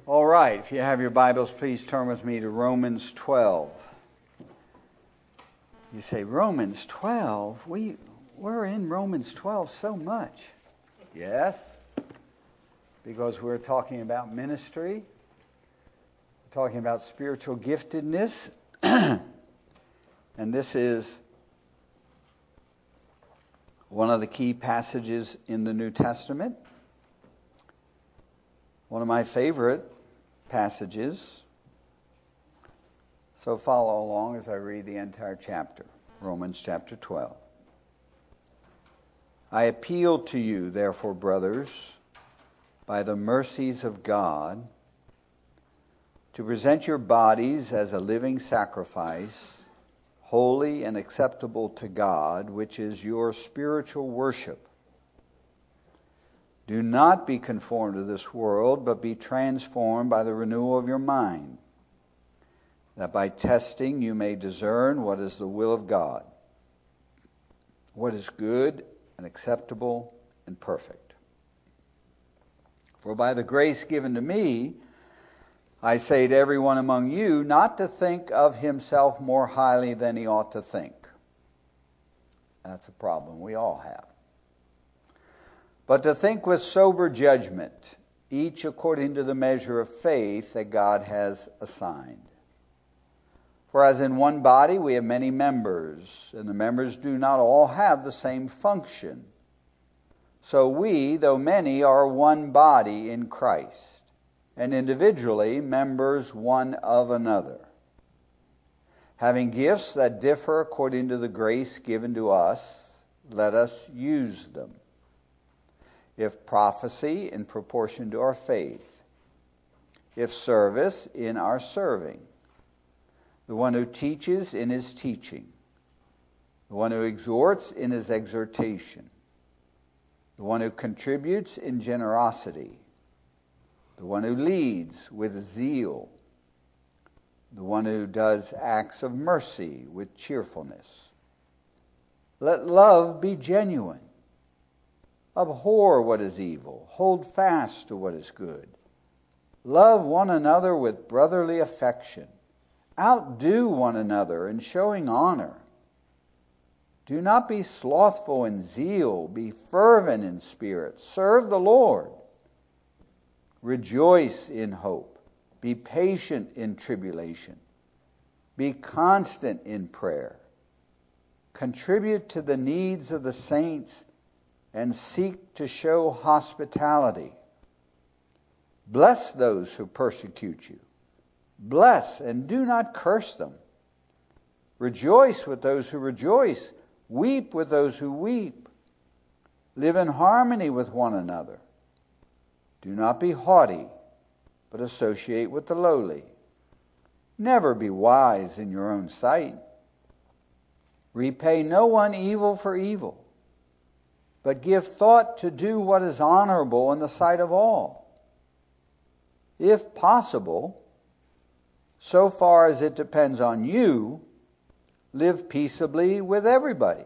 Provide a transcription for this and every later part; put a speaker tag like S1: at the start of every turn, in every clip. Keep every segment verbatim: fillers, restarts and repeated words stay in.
S1: All right, if you have your Bibles, please turn with me to Romans twelve. You say, Romans twelve? We, we're in Romans twelve so much. Yes, because we're talking about ministry, we're talking about spiritual giftedness, and this is one of the key passages in the New Testament. One of my favorite passages. So follow along as I read the entire chapter, Romans chapter twelve. I appeal to you, therefore, brothers, by the mercies of God, to present your bodies as a living sacrifice, holy and acceptable to God, which is your spiritual worship. Do not be conformed to this world, but be transformed by the renewal of your mind, that by testing you may discern what is the will of God, what is good and acceptable and perfect. For by the grace given to me, I say to everyone among you, not to think of himself more highly than he ought to think. That's a problem we all have. But to think with sober judgment, each according to the measure of faith that God has assigned. For as in one body we have many members, and the members do not all have the same function. So we, though many, are one body in Christ, and individually members one of another. Having gifts that differ according to the grace given to us, let us use them. If prophecy, in proportion to our faith. If service, in our serving. The one who teaches, in his teaching. The one who exhorts, in his exhortation. The one who contributes, in generosity. The one who leads, with zeal. The one who does acts of mercy, with cheerfulness. Let love be genuine. Abhor what is evil. Hold fast to what is good. Love one another with brotherly affection. Outdo one another in showing honor. Do not be slothful in zeal. Be fervent in spirit. Serve the Lord. Rejoice in hope. Be patient in tribulation. Be constant in prayer. Contribute to the needs of the saints and seek to show hospitality. Bless those who persecute you. Bless and do not curse them. Rejoice with those who rejoice. Weep with those who weep. Live in harmony with one another. Do not be haughty, but associate with the lowly. Never be wise in your own sight. Repay no one evil for evil, but give thought to do what is honorable in the sight of all. If possible, so far as it depends on you, live peaceably with everybody.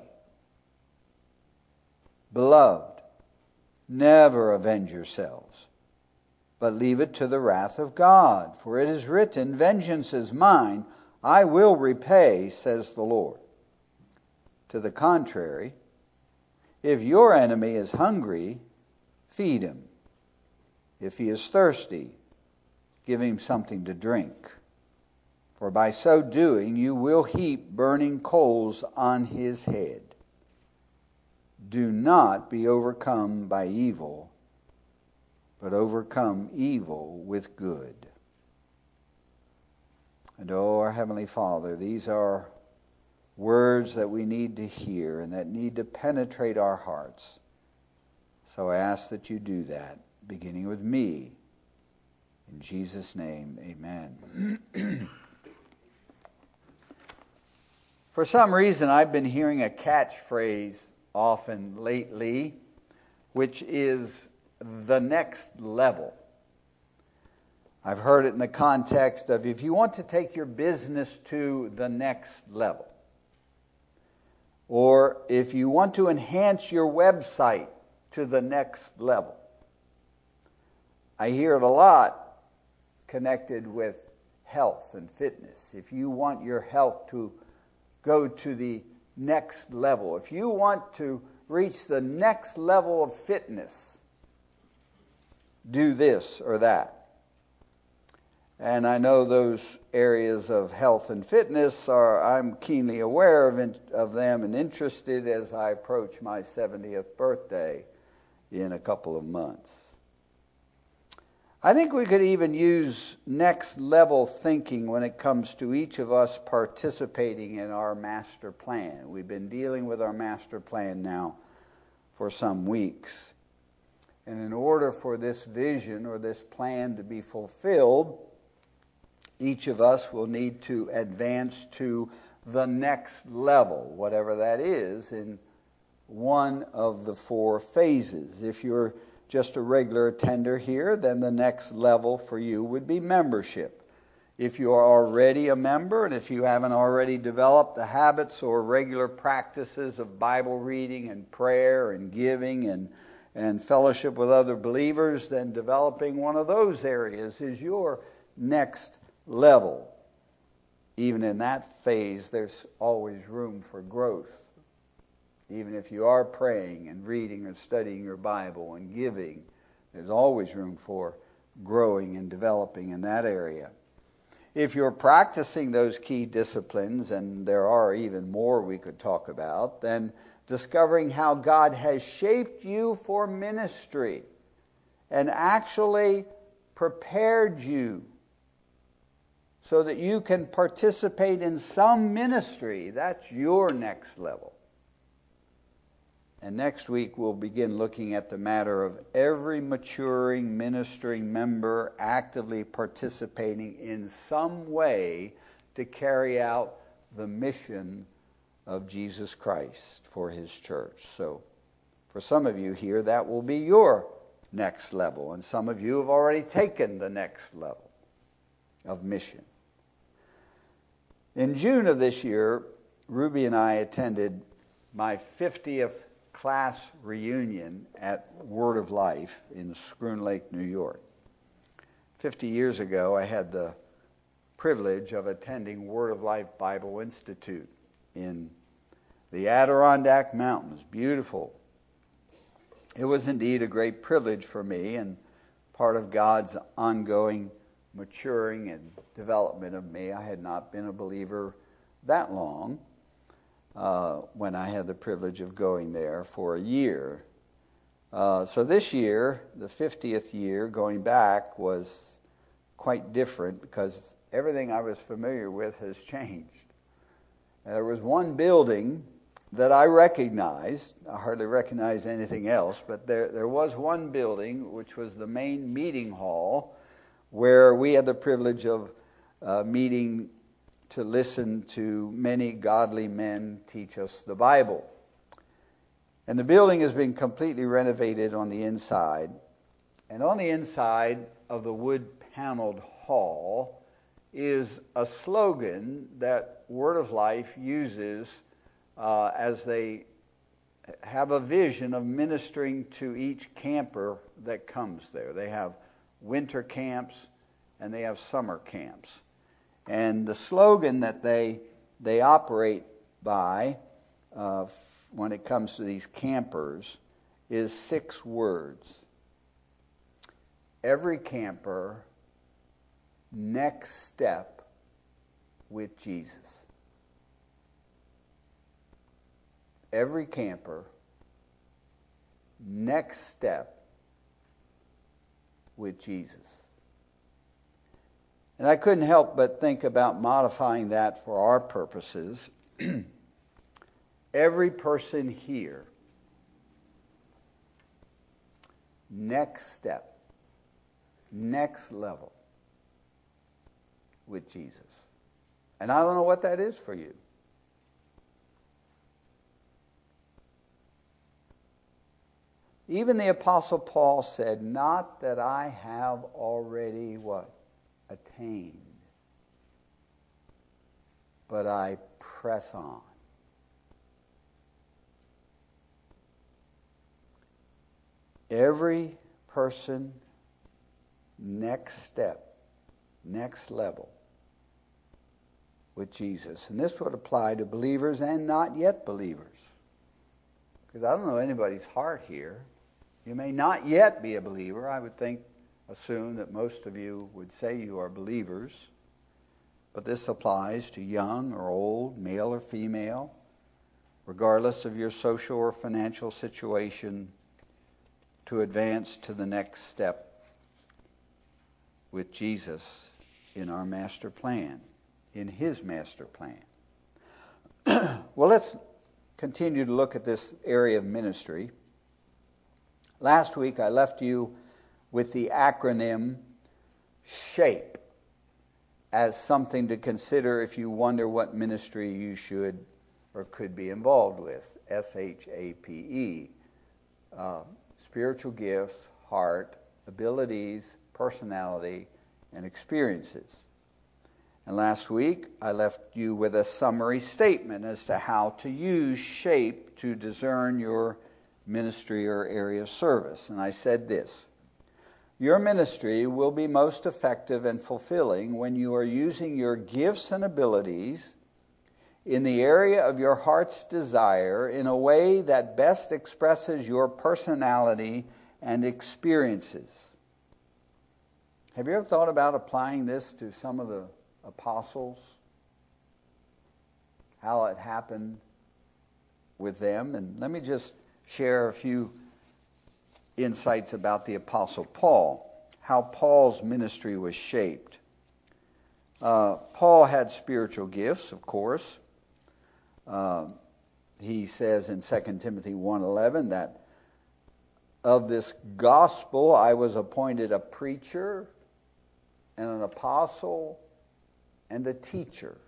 S1: Beloved, never avenge yourselves, but leave it to the wrath of God. For it is written, vengeance is mine, I will repay, says the Lord. To the contrary, if your enemy is hungry, feed him. If he is thirsty, give him something to drink. For by so doing, you will heap burning coals on his head. Do not be overcome by evil, but overcome evil with good. And oh, our Heavenly Father, these are words that we need to hear and that need to penetrate our hearts. So I ask that you do that, beginning with me. In Jesus' name, amen. For some reason, I've been hearing a catchphrase often lately, which is the next level. I've heard it in the context of if you want to take your business to the next level, or if you want to enhance your website to the next level. I hear it a lot connected with health and fitness, if you want your health to go to the next level, if you want to reach the next level of fitness, do this or that. And I know those areas of health and fitness are, I'm keenly aware of, in, of them and interested as I approach my seventieth birthday in a couple of months. I think we could even use next level thinking when it comes to each of us participating in our master plan. We've been dealing with our master plan now for some weeks. And in order for this vision or this plan to be fulfilled, each of us will need to advance to the next level, whatever that is, in one of the four phases. If you're just a regular attender here, then the next level for you would be membership. If you are already a member, and if you haven't already developed the habits or regular practices of Bible reading and prayer and giving and, and fellowship with other believers, then developing one of those areas is your next level. Even in that phase, there's always room for growth. Even if you are praying and reading and studying your Bible and giving, there's always room for growing and developing in that area. If you're practicing those key disciplines, and there are even more we could talk about, then discovering how God has shaped you for ministry and actually prepared you so that you can participate in some ministry, that's your next level. And next week we'll begin looking at the matter of every maturing, ministering member actively participating in some way to carry out the mission of Jesus Christ for His church. So for some of you here, that will be your next level. And some of you have already taken the next level of mission. In June of this year, Ruby and I attended my fiftieth class reunion at Word of Life in Schroon Lake, New York. Fifty years ago, I had the privilege of attending Word of Life Bible Institute in the Adirondack Mountains. Beautiful. It was indeed a great privilege for me and part of God's ongoing maturing and development of me. I had not been a believer that long uh, when I had the privilege of going there for a year. Uh, so this year, the fiftieth year, going back was quite different because everything I was familiar with has changed. And there was one building that I recognized. I hardly recognized anything else, but there, there was one building which was the main meeting hall where we had the privilege of uh, meeting to listen to many godly men teach us the Bible. And the building has been completely renovated on the inside. And on the inside of the wood-paneled hall is a slogan that Word of Life uses uh, as they have a vision of ministering to each camper that comes there. They have winter camps and they have summer camps. And the slogan that they they operate by uh, when it comes to these campers is six words. Every camper, next step with Jesus. Every camper, next step with Jesus. And I couldn't help but think about modifying that for our purposes. Every person here, next step, next level with Jesus. And I don't know what that is for you. Even the Apostle Paul said, not that I have already what? Attained, but I press on. Every person, next step next level with Jesus. And this would apply to believers and not yet believers. Because I don't know anybody's heart here. You may not yet be a believer. I would think, assume that most of you would say you are believers. But this applies to young or old, male or female, regardless of your social or financial situation, to advance to the next step with Jesus in our master plan, in his master plan. Well, let's continue to look at this area of ministry. Last week I left you with the acronym SHAPE as something to consider if you wonder what ministry you should or could be involved with. S H A P E. Uh, spiritual gifts, heart, abilities, personality, and experiences. And last week I left you with a summary statement as to how to use SHAPE to discern your ministry or area of service. And I said this: your ministry will be most effective and fulfilling when you are using your gifts and abilities in the area of your heart's desire in a way that best expresses your personality and experiences. Have you ever thought about applying this to some of the apostles? How it happened with them? And let me just share a few insights about the Apostle Paul, how Paul's ministry was shaped. Uh, Paul had spiritual gifts, of course. Uh, he says in Second Timothy one eleven that of this gospel I was appointed a preacher and an apostle and a teacher.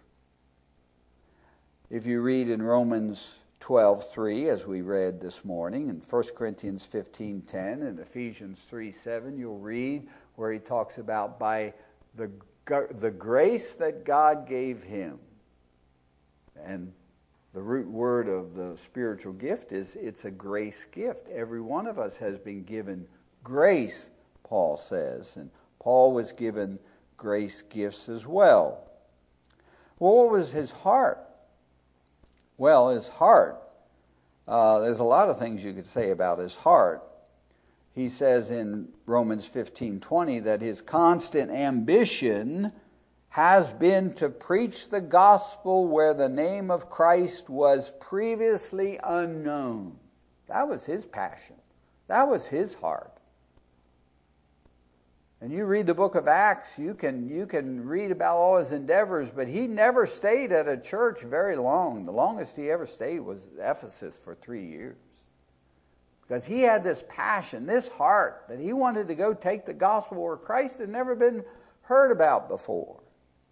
S1: If you read in Romans twelve three, as we read this morning, and First Corinthians fifteen ten and Ephesians three seven, you'll read where he talks about by the the grace that God gave him. And the root word of the spiritual gift is it's a grace gift. Every one of us has been given grace, Paul says, and Paul was given grace gifts as well. Well, what was his heart? Well, his heart, uh, there's a lot of things you could say about his heart. He says in Romans fifteen twenty that his constant ambition has been to preach the gospel where the name of Christ was previously unknown. That was his passion. That was his heart. And you read the book of Acts, you can you can read about all his endeavors, but he never stayed at a church very long. The longest he ever stayed was Ephesus for three years. Because he had this passion, this heart, that he wanted to go take the gospel where Christ had never been heard about before.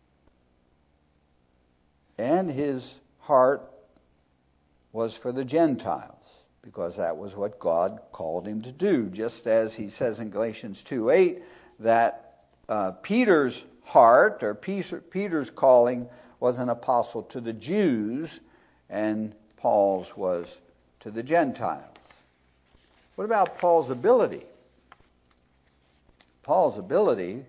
S1: And his heart was for the Gentiles, because that was what God called him to do, just as he says in Galatians two eight, that uh, Peter's heart, or Peter's calling, was an apostle to the Jews, and Paul's was to the Gentiles. What about Paul's ability? Paul's ability,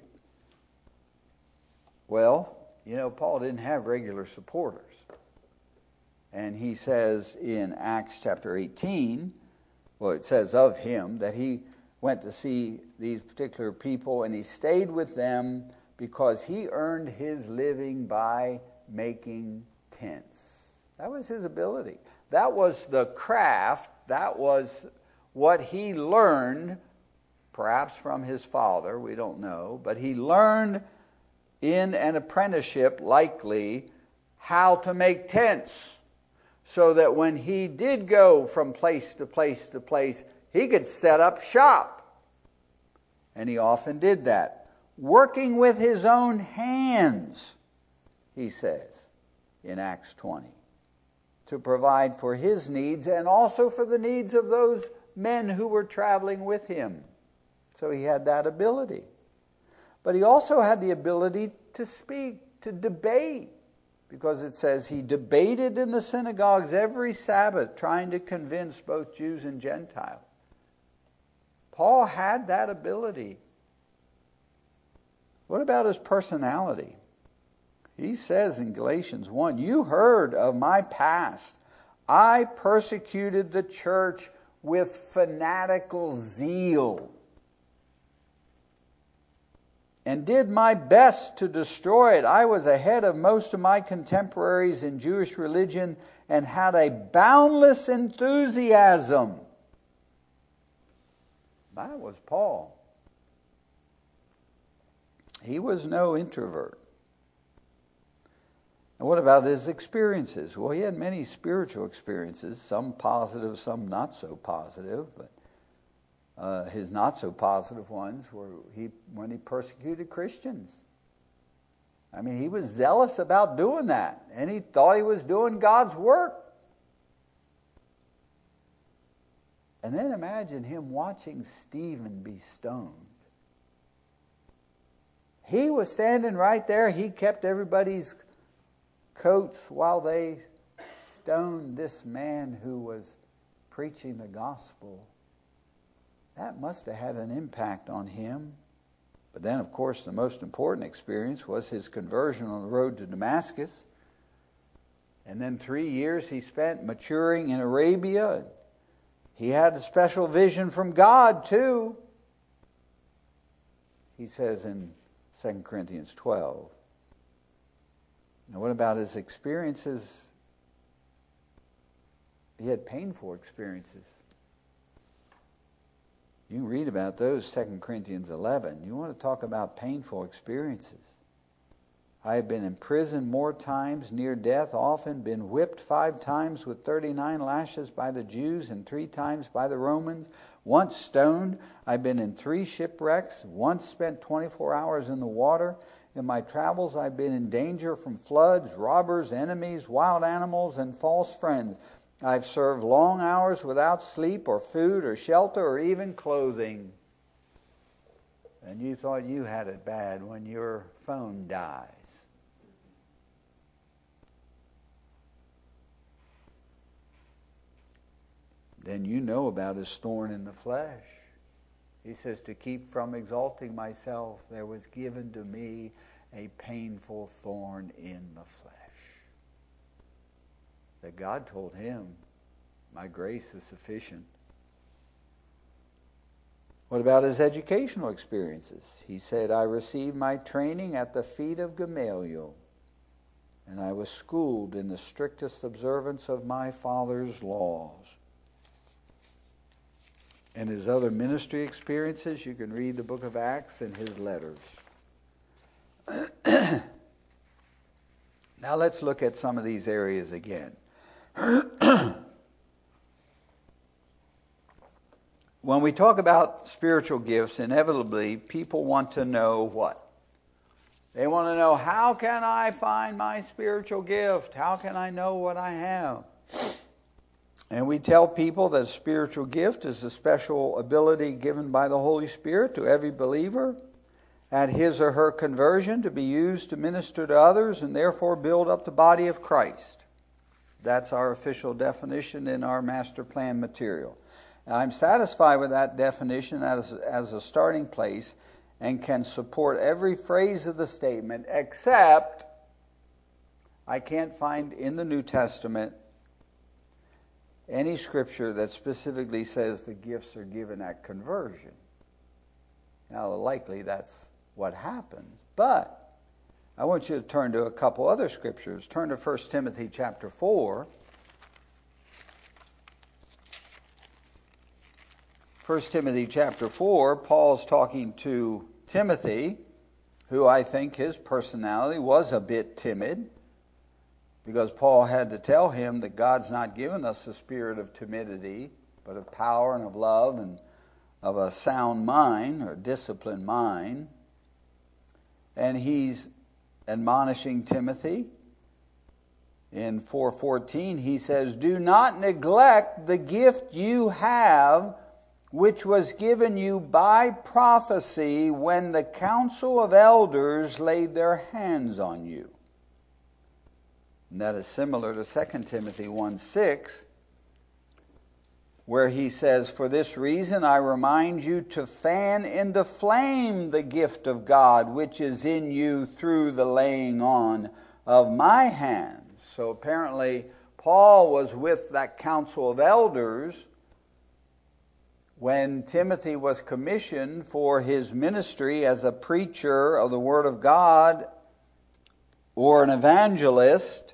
S1: well, you know, Paul didn't have regular supporters. And he says in Acts chapter eighteen, well, it says of him that he went to see these particular people and he stayed with them because he earned his living by making tents. That was his ability. That was the craft. That was what he learned, perhaps from his father, we don't know, but he learned in an apprenticeship, likely, how to make tents, so that when he did go from place to place to place, he could set up shop. And he often did that, working with his own hands, he says in Acts twenty, to provide for his needs and also for the needs of those men who were traveling with him. So he had that ability. But he also had the ability to speak, to debate, because it says he debated in the synagogues every Sabbath, trying to convince both Jews and Gentiles. Paul had that ability. What about his personality? He says in Galatians one, you heard of my past. I persecuted the church with fanatical zeal and did my best to destroy it. I was ahead of most of my contemporaries in Jewish religion and had a boundless enthusiasm. That was Paul. He was no introvert. And what about his experiences? Well, he had many spiritual experiences, some positive, some not so positive. But uh, his not so positive ones were he when he persecuted Christians. I mean, he was zealous about doing that, and he thought he was doing God's work. And then imagine him watching Stephen be stoned. He was standing right there. He kept everybody's coats while they stoned this man who was preaching the gospel. That must have had an impact on him. But then, of course, the most important experience was his conversion on the road to Damascus. And then three years he spent maturing in Arabia. He had a special vision from God, too. He says in Second Corinthians twelve. Now, what about his experiences? He had painful experiences. You can read about those, Second Corinthians eleven. You want to talk about painful experiences. I have been in prison more times, near death often, been whipped five times with thirty-nine lashes by the Jews and three times by the Romans, once stoned. I've been in three shipwrecks, once spent twenty-four hours in the water. In my travels, I've been in danger from floods, robbers, enemies, wild animals, and false friends. I've served long hours without sleep or food or shelter or even clothing. And you thought you had it bad when your phone dies. Then you know about his thorn in the flesh. He says, to keep from exalting myself, there was given to me a painful thorn in the flesh. That God told him, my grace is sufficient. What about his educational experiences? He said, I received my training at the feet of Gamaliel, and I was schooled in the strictest observance of my father's laws. And his other ministry experiences, you can read the book of Acts and his letters. Now let's look at some of these areas again. When we talk about spiritual gifts, inevitably people want to know what? They want to know, how can I find my spiritual gift? How can I know what I have? And we tell people that a spiritual gift is a special ability given by the Holy Spirit to every believer at his or her conversion to be used to minister to others and therefore build up the body of Christ. That's our official definition in our master plan material. Now, I'm satisfied with that definition as, as a starting place and can support every phrase of the statement, except I can't find in the New Testament any scripture that specifically says the gifts are given at conversion. Now, likely that's what happens, but I want you to turn to a couple other scriptures. Turn to First Timothy chapter four. First Timothy chapter four, Paul's talking to Timothy, who I think his personality was a bit timid, because Paul had to tell him that God's not given us a spirit of timidity, but of power and of love and of a sound mind or disciplined mind. And he's admonishing Timothy. In four fourteen, he says, do not neglect the gift you have, which was given you by prophecy when the council of elders laid their hands on you. And that is similar to Second Timothy one six, where he says, "For this reason I remind you to fan into flame the gift of God which is in you through the laying on of my hands." So apparently Paul was with that council of elders when Timothy was commissioned for his ministry as a preacher of the Word of God or an evangelist.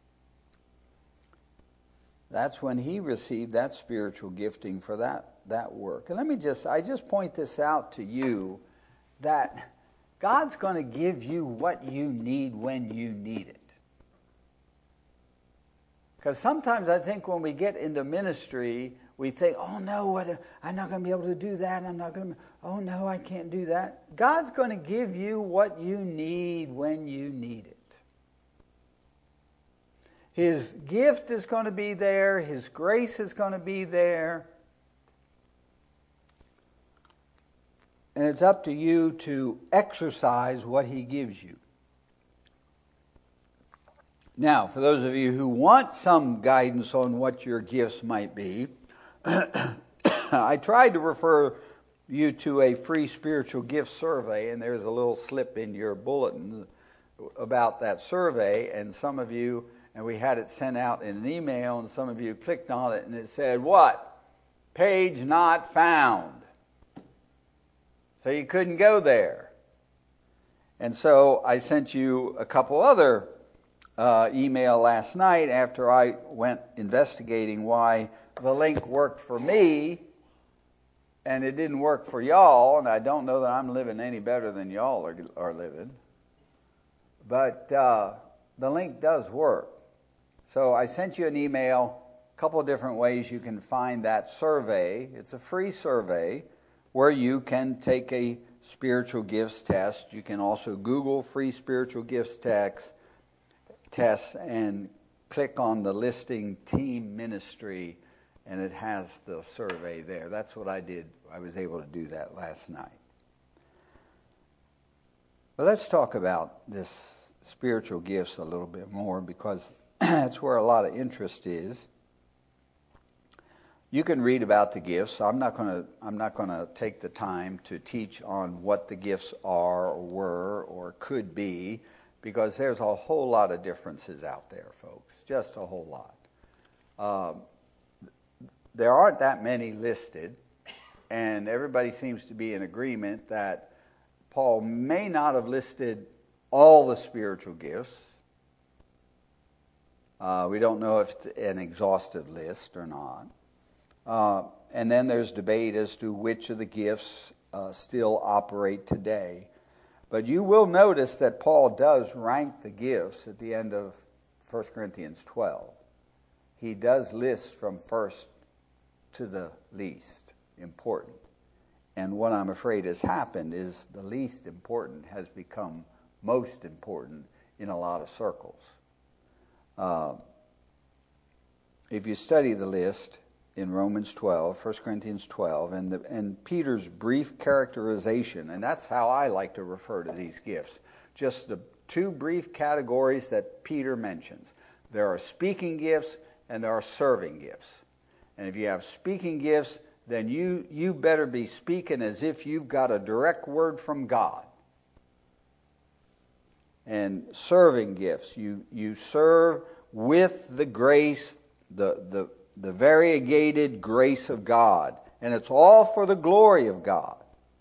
S1: That's when he received that spiritual gifting for that, that work. And let me just, I just point this out to you, that God's going to give you what you need when you need it. Because sometimes I think when we get into ministry, we think, oh no, what, I'm not going to be able to do that. I'm not going to, oh no, I can't do that. God's going to give you what you need when you need it. His gift is going to be there. His grace is going to be there. And it's up to you to exercise what he gives you. Now, for those of you who want some guidance on what your gifts might be, I tried to refer you to a free spiritual gift survey, and there's a little slip in your bulletin about that survey, and some of you, and we had it sent out in an email, and some of you clicked on it, and it said, what? Page not found. So you couldn't go there. And so I sent you a couple other uh, email last night after I went investigating why the link worked for me and it didn't work for y'all, and I don't know that I'm living any better than y'all are, are living. But uh, the link does work. So I sent you an email, a couple of different ways you can find that survey. It's a free survey where you can take a spiritual gifts test. You can also Google free spiritual gifts text, tests and click on the listing team ministry, and it has the survey there. That's what I did. I was able to do that last night. But let's talk about this spiritual gifts a little bit more, because that's where a lot of interest is. You can read about the gifts. I'm not going to I'm not going to take the time to teach on what the gifts are or were or could be, because there's a whole lot of differences out there, folks. Just a whole lot. Um, there aren't that many listed, and everybody seems to be in agreement that Paul may not have listed all the spiritual gifts. Uh, we don't know if it's an exhaustive list or not. Uh, and then there's debate as to which of the gifts uh, still operate today. But you will notice that Paul does rank the gifts at the end of First Corinthians twelve. He does list from first to the least important. And what I'm afraid has happened is the least important has become most important in a lot of circles. Uh, if you study the list in Romans twelve, First Corinthians twelve, and, the, and Peter's brief characterization, and that's how I like to refer to these gifts, just the two brief categories that Peter mentions. There are speaking gifts and there are serving gifts. And if you have speaking gifts, then you, you better be speaking as if you've got a direct word from God. And serving gifts, you, you serve with the grace, the, the, the variegated grace of God. And it's all for the glory of God.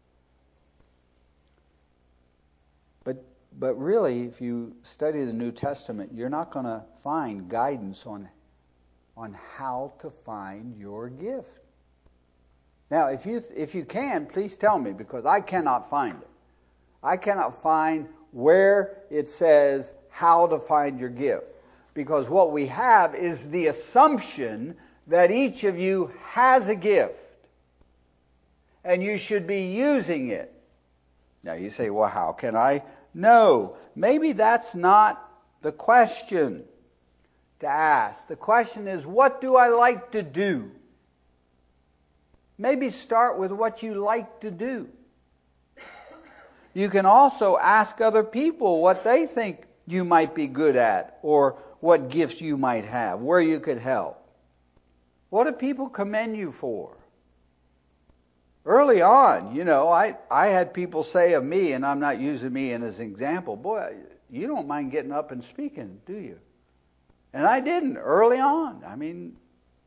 S1: But, but really, if you study the New Testament, you're not going to find guidance on, on how to find your gift. Now, if you if you can, please tell me, because I cannot find it. I cannot find where it says how to find your gift. Because what we have is the assumption that each of you has a gift. And you should be using it. Now you say, well, how can I know? Maybe that's not the question to ask. The question is, what do I like to do? Maybe start with what you like to do. You can also ask other people what they think you might be good at, or what gifts you might have, where you could help. What do people commend you for? Early on, you know, I, I had people say of me, and I'm not using me as an example, boy, you don't mind getting up and speaking, do you? And I didn't early on. I mean,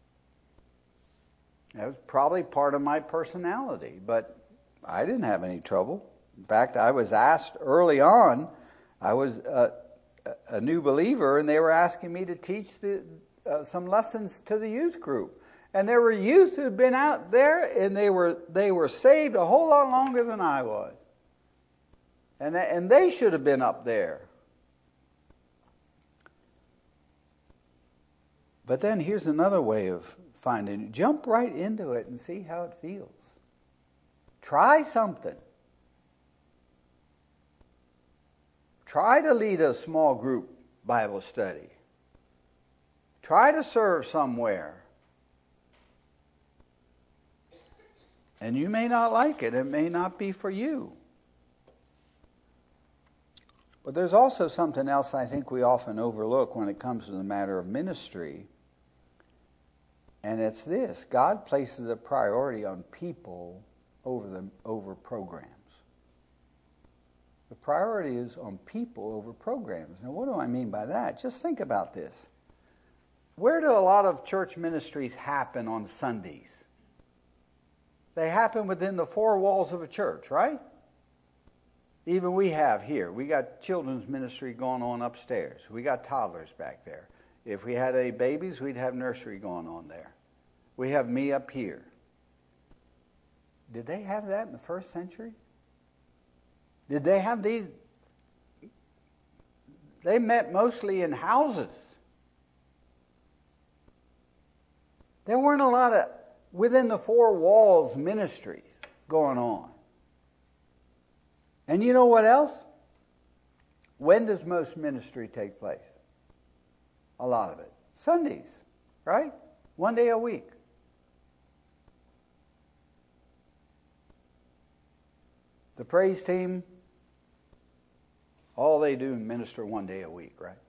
S1: that was probably part of my personality, but I didn't have any trouble. In fact, I was asked early on, I was a, a new believer, and they were asking me to teach the, uh, some lessons to the youth group. And there were youth who had been out there, and they were they were saved a whole lot longer than I was. And they, and they should have been up there. But then here's another way of finding it. Jump right into it and see how it feels. Try something. Try to lead a small group Bible study. Try to serve somewhere. And you may not like it. It may not be for you. But there's also something else I think we often overlook when it comes to the matter of ministry. And it's this. God places a priority on people over the, over programs. The priority is on people over programs. Now, what do I mean by that? Just think about this. Where do a lot of church ministries happen on Sundays? They happen within the four walls of a church, right? Even we have here. We got children's ministry going on upstairs. We got toddlers back there. If we had any babies, we'd have nursery going on there. We have me up here. Did they have that in the first century? Did they have these? They met mostly in houses. There weren't a lot of within the four walls ministries going on. And you know what else? When does most ministry take place? A lot of it. Sundays, right? One day a week. The praise team, all they do is minister one day a week, right?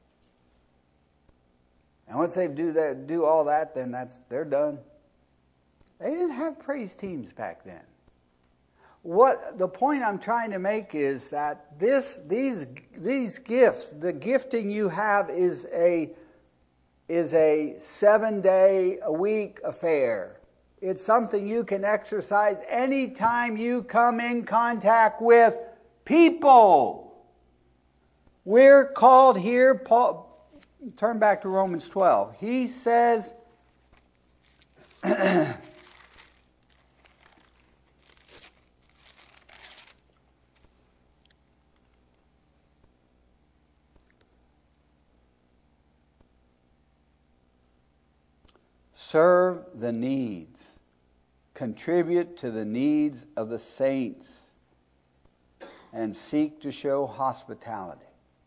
S1: And once they do that, do all that, then that's they're done. They didn't have praise teams back then. What the point I'm trying to make is that this, these, these gifts, the gifting you have is a, is a seven-day-a-week affair. It's something you can exercise anytime you come in contact with people. We're called here, Paul, turn back to Romans twelve. He says, serve the needs. Contribute to the needs of the saints. And seek to show hospitality.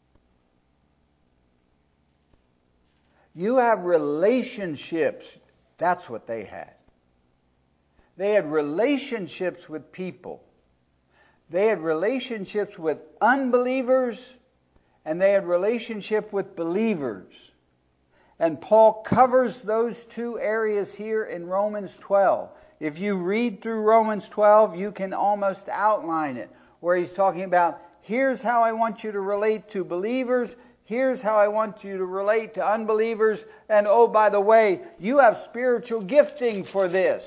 S1: You have relationships. That's what they had. They had relationships with people. They had relationships with unbelievers. And they had relationship with believers. And Paul covers those two areas here in Romans twelve. If you read through Romans twelve, you can almost outline it, where he's talking about, here's how I want you to relate to believers, here's how I want you to relate to unbelievers, and oh, by the way, you have spiritual gifting for this.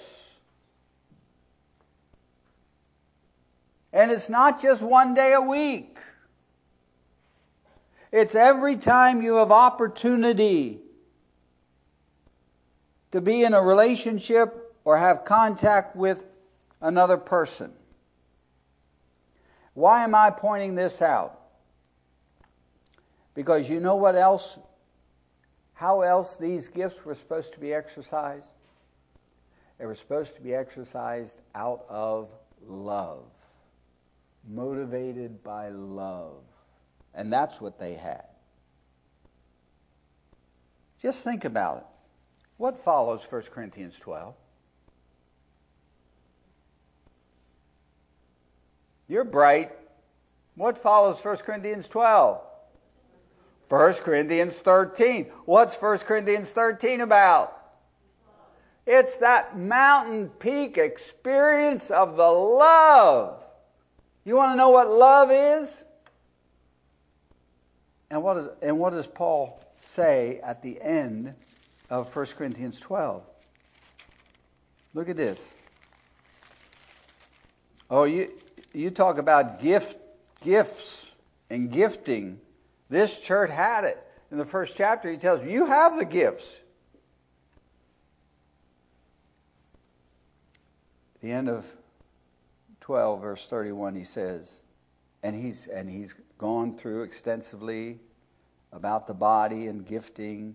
S1: And it's not just one day a week. It's every time you have opportunity to be in a relationship or have contact with another person. Why am I pointing this out? Because you know what else, how else these gifts were supposed to be exercised? They were supposed to be exercised out of love. Motivated by love. And that's what they had. Just think about it. What follows First Corinthians twelve? You're bright. What follows First Corinthians twelve? First Corinthians thirteen. What's First Corinthians thirteen about? It's that mountain peak experience of the love. You want to know what love is? And what is, and what does Paul say at the end of First Corinthians twelve? Look at this. Oh, you you talk about gift gifts and gifting. This church had it. In the first chapter, he tells you, you have the gifts. At the end of twelve, verse thirty-one, he says, and he's and he's gone through extensively about the body and gifting.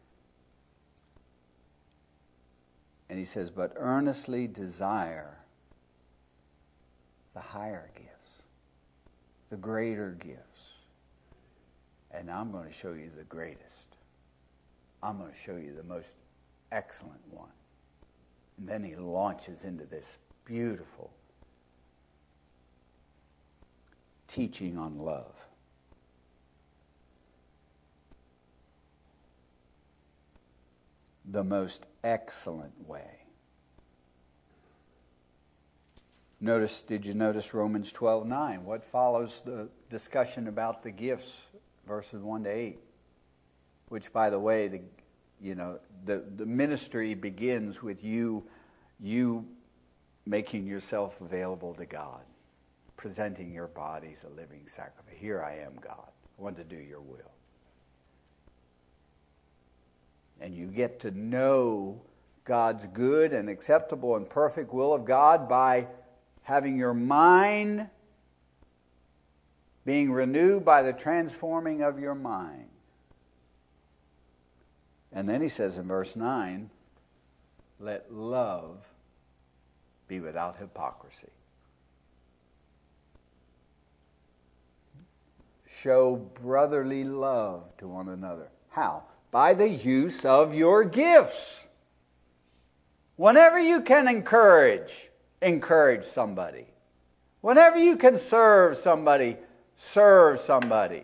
S1: And he says, but earnestly desire the higher gifts, the greater gifts. And I'm going to show you the greatest. I'm going to show you the most excellent one. And then he launches into this beautiful teaching on love. The most excellent way. Notice, did you notice Romans twelve nine? What follows the discussion about the gifts, verses one to eight? Which, by the way, the you know the, the ministry begins with you you making yourself available to God, presenting your bodies a living sacrifice. Here I am, God. I want to do your will. And you get to know God's good and acceptable and perfect will of God by having your mind being renewed by the transforming of your mind. And then he says in verse nine, let love be without hypocrisy. Show brotherly love to one another. How? By the use of your gifts. Whenever you can encourage, encourage somebody. Whenever you can serve somebody, serve somebody.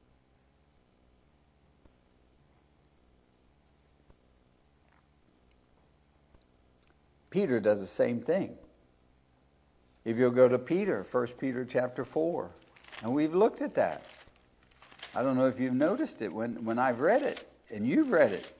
S1: Peter does the same thing. If you'll go to Peter, First Peter chapter four, and we've looked at that. I don't know if you've noticed it when, when I've read it, and you've read it.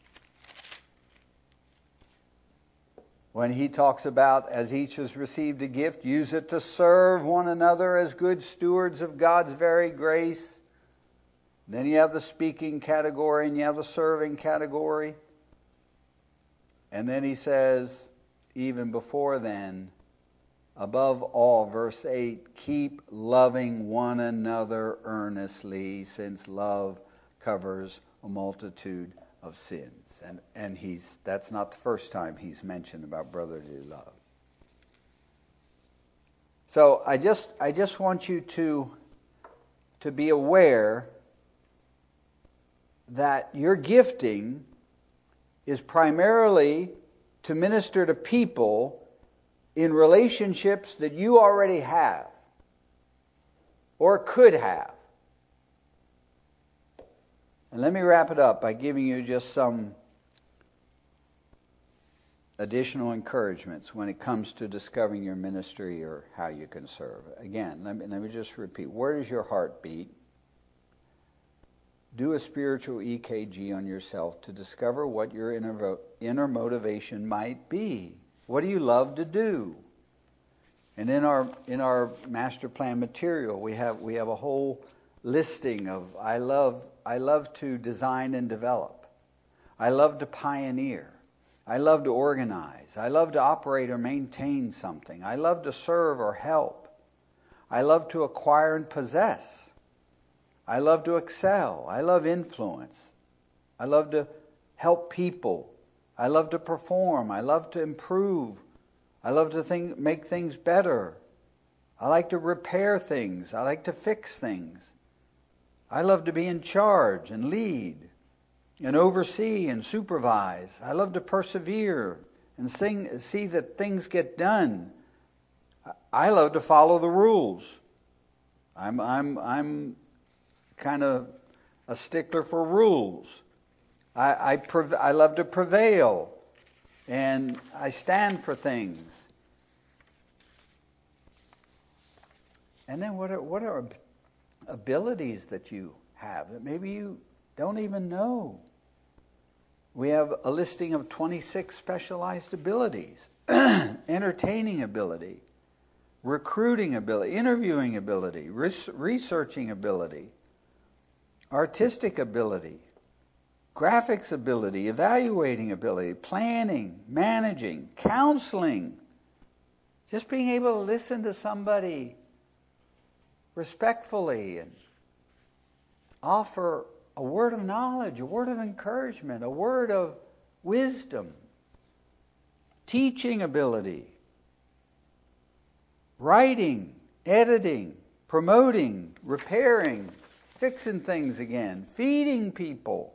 S1: When he talks about, as each has received a gift, use it to serve one another as good stewards of God's very grace. Then you have the speaking category, and you have the serving category. And then he says, even before then, above all, verse eight, keep loving one another earnestly, since love covers a multitude of sins. And and he's that's not the first time he's mentioned about brotherly love. So I just I just want you to to be aware that your gifting is primarily to minister to people in relationships that you already have or could have. And let me wrap it up by giving you just some additional encouragements when it comes to discovering your ministry or how you can serve. Again, let me, let me just repeat. Where does your heart beat? Do a spiritual E K G on yourself to discover what your inner, inner motivation might be. What do you love to do? And in our in our master plan material, we have we have a whole listing of I love I love to design and develop. I love to pioneer. I love to organize. I love to operate or maintain something. I love to serve or help. I love to acquire and possess. I love to excel. I love influence. I love to help people. I love to perform. I love to improve. I love to think, make things better. I like to repair things. I like to fix things. I love to be in charge and lead and oversee and supervise. I love to persevere and sing, see that things get done. I love to follow the rules. I'm I'm I'm kind of a stickler for rules. I I, prev- I love to prevail. And I stand for things. And then what are, what are abilities that you have that maybe you don't even know? We have a listing of twenty-six specialized abilities. Entertaining ability, recruiting ability, interviewing ability, res- researching ability, artistic ability, graphics ability, evaluating ability, planning, managing, counseling. Just being able to listen to somebody respectfully and offer a word of knowledge, a word of encouragement, a word of wisdom. Teaching ability, writing, editing, promoting, repairing, fixing things again, feeding people,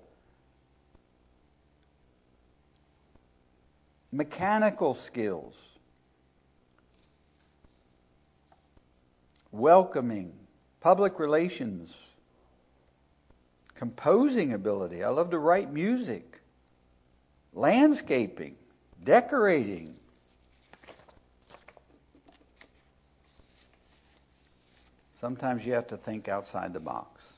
S1: mechanical skills, welcoming, public relations, composing ability. I love to write music, landscaping, decorating. Sometimes you have to think outside the box.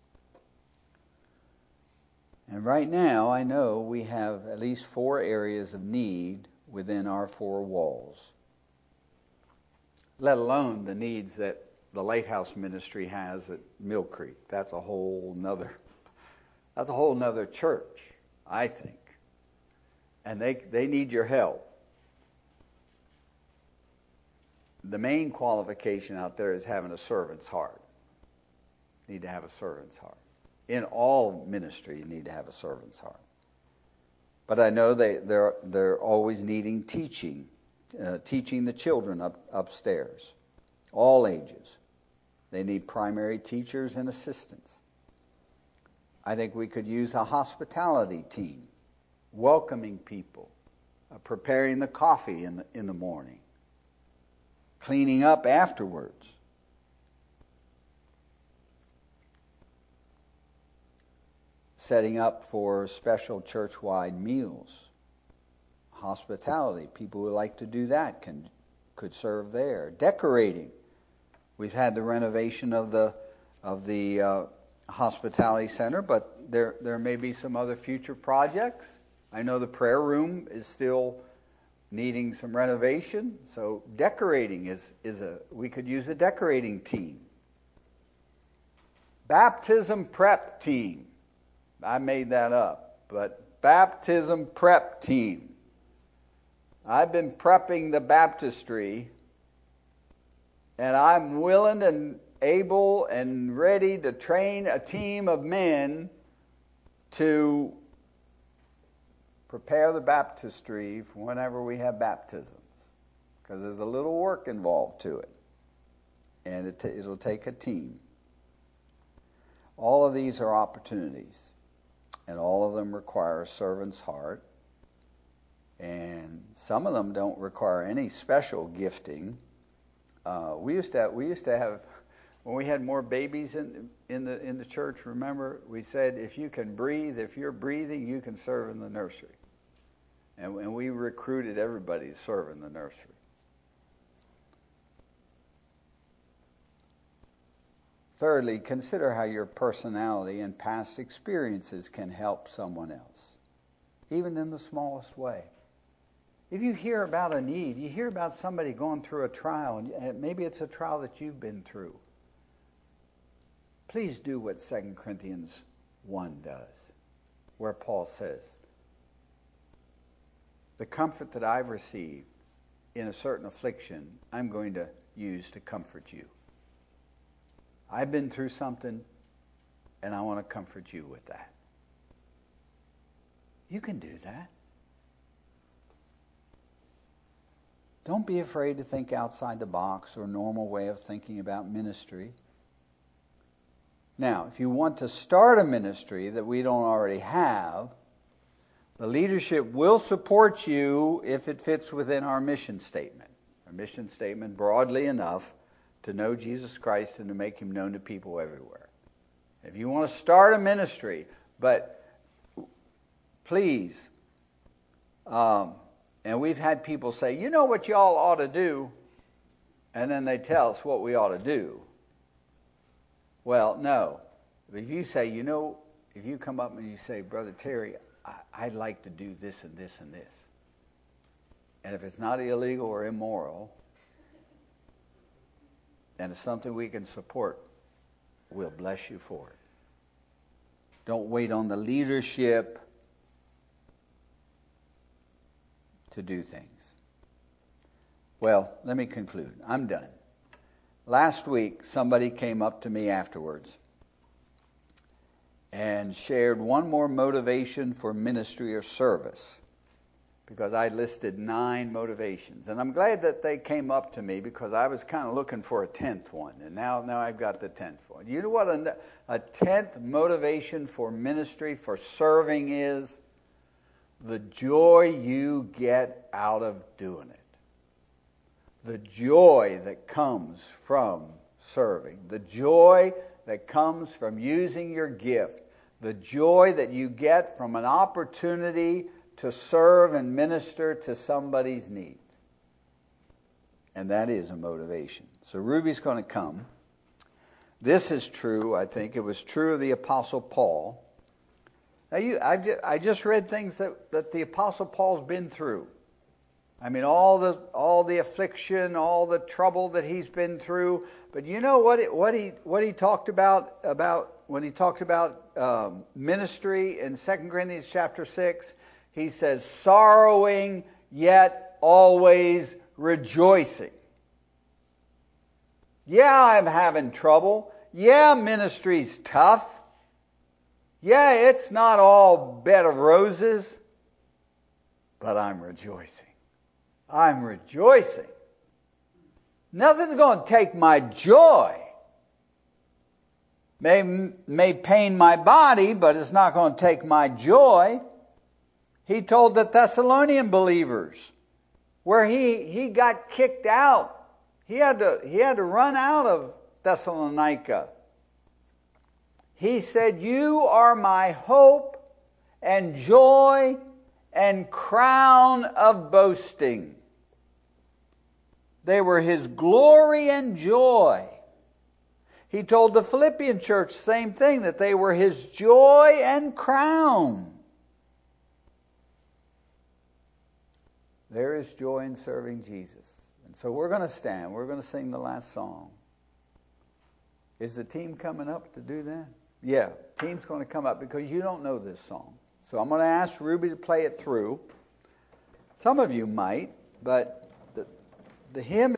S1: And right now, I know we have at least four areas of need within our four walls, let alone the needs that the Lighthouse Ministry has at Mill Creek. That's a whole nother, that's a whole nother church, I think. And they they need your help. The main qualification out there is having a servant's heart. You need to have a servant's heart. In all ministry, you need to have a servant's heart. But I know they, they're, they're always needing teaching, uh, teaching the children up, upstairs, all ages. They need primary teachers and assistants. I think we could use a hospitality team, welcoming people, uh, preparing the coffee in the, in the morning, cleaning up afterwards. Setting up for special church-wide meals. Hospitality, people who like to do that can could serve there. Decorating. We've had the renovation of the of the uh, hospitality center, but there there may be some other future projects. I know the prayer room is still needing some renovation, so decorating is is a we could use a decorating team. Baptism prep team. I made that up, but baptism prep team. I've been prepping the baptistry, and I'm willing and able and ready to train a team of men to prepare the baptistry for whenever we have baptisms, because there's a little work involved to it, and it t- it'll take a team. All of these are opportunities. And all of them require a servant's heart. And some of them don't require any special gifting. Uh, we used to have, we used to have when we had more babies in in the in the church. Remember, we said if you can breathe, if you're breathing, you can serve in the nursery. And, and we recruited everybody to serve in the nursery. Thirdly, consider how your personality and past experiences can help someone else, even in the smallest way. If you hear about a need, you hear about somebody going through a trial, and maybe it's a trial that you've been through, please do what Second Corinthians one does, where Paul says, the comfort that I've received in a certain affliction, I'm going to use to comfort you. I've been through something, and I want to comfort you with that. You can do that. Don't be afraid to think outside the box or normal way of thinking about ministry. Now, if you want to start a ministry that we don't already have, the leadership will support you if it fits within our mission statement. Our mission statement, broadly enough, to know Jesus Christ and to make him known to people everywhere. If you want to start a ministry, but please, um, And we've had people say, you know what y'all ought to do? And then they tell us what we ought to do. Well, no. If you say, you know, if you come up and you say, Brother Terry, I, I'd like to do this and this and this. And if it's not illegal or immoral, and it's something we can support, we'll bless you for it. Don't wait on the leadership to do things. Well, let me conclude. I'm done. Last week, somebody came up to me afterwards and shared one more motivation for ministry or service, because I listed nine motivations. And I'm glad that they came up to me, because I was kind of looking for a tenth one. And now, now I've got the tenth one. You know what a, a tenth motivation for ministry, for serving is? The joy you get out of doing it. The joy that comes from serving. The joy that comes from using your gift. The joy that you get from an opportunity to serve and minister to somebody's needs. And that is a motivation. So Ruby's going to come. This is true, I think. It was true of the Apostle Paul. Now, you, I, just, I just read things that, that the Apostle Paul's been through. I mean, all the all the affliction, all the trouble that he's been through. But you know what? It, what he what he talked about about when he talked about um, ministry in Second Corinthians chapter six. He says, sorrowing yet always rejoicing. Yeah, I'm having trouble. Yeah, ministry's tough. Yeah, it's not all bed of roses. But I'm rejoicing. I'm rejoicing. Nothing's going to take my joy. May, may pain my body, but it's not going to take my joy. He told the Thessalonian believers, where he, he got kicked out. He had to, he had to run out of Thessalonica. He said, you are my hope and joy and crown of boasting. They were his glory and joy. He told the Philippian church the same thing, that they were his joy and crown. There is joy in serving Jesus. And so we're going to stand. We're going to sing the last song. Is the team coming up to do that? Yeah, team's going to come up, because you don't know this song. So I'm going to ask Ruby to play it through. Some of you might, but the, the hymn